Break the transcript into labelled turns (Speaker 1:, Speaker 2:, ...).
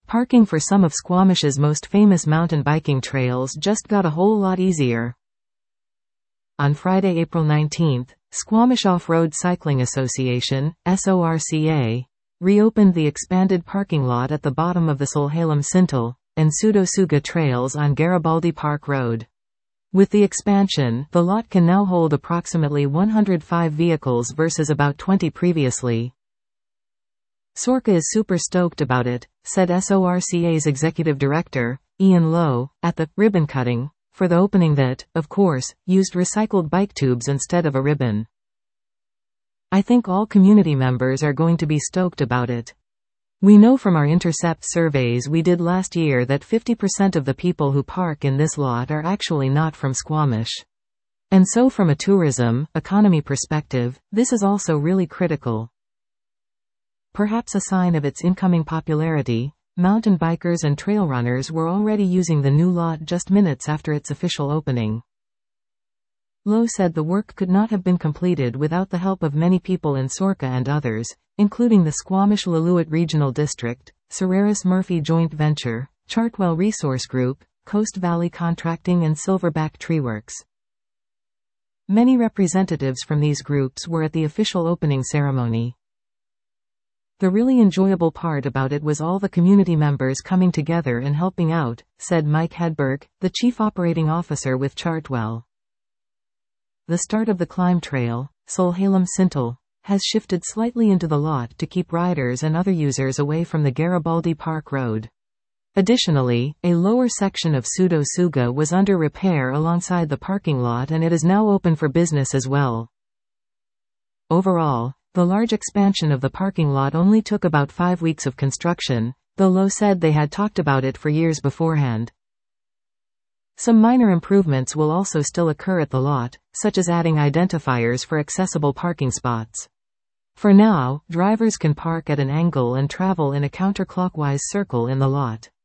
Speaker 1: Parking for some of Squamish's most famous mountain biking trails just got a whole lot easier. On Friday, April 19, Squamish Off-Road Cycling Association, SORCA, reopened the expanded parking lot at the bottom of the Solhalem-Sintal and Pseudo-Suga trails on Garibaldi Park Road. With the expansion, the lot can now hold approximately 105 vehicles versus about 20 previously. SORCA is super stoked about it, said SORCA's executive director, Ian Lowe, at the ribbon cutting for the opening that, of course, used recycled bike tubes instead of a ribbon. I think all community members are going to be stoked about it. We know from our intercept surveys we did last year that 50% of the people who park in this lot are actually not from Squamish. And so from a tourism, economy perspective, this is also really critical. Perhaps a sign of its incoming popularity, mountain bikers and trail runners were already using the new lot just minutes after its official opening. Lowe said the work could not have been completed without the help of many people in SORCA and others, including the Squamish-Lillooet Regional District, Sararis Murphy Joint Venture, Chartwell Resource Group, Coast Valley Contracting and Silverback Treeworks. Many representatives from these groups were at the official opening ceremony. The really enjoyable part about it was all the community members coming together and helping out, said Mike Hedberg, the chief operating officer with Chartwell. The start of the climb trail, Solhalem-Sintal, has shifted slightly into the lot to keep riders and other users away from the Garibaldi Park Road. Additionally, a lower section of Pseudo-Suga was under repair alongside the parking lot and it is now open for business as well. Overall, the large expansion of the parking lot only took about 5 weeks of construction, though Lowe said they had talked about it for years beforehand. Some minor improvements will also still occur at the lot, such as adding identifiers for accessible parking spots. For now, drivers can park at an angle and travel in a counterclockwise circle in the lot.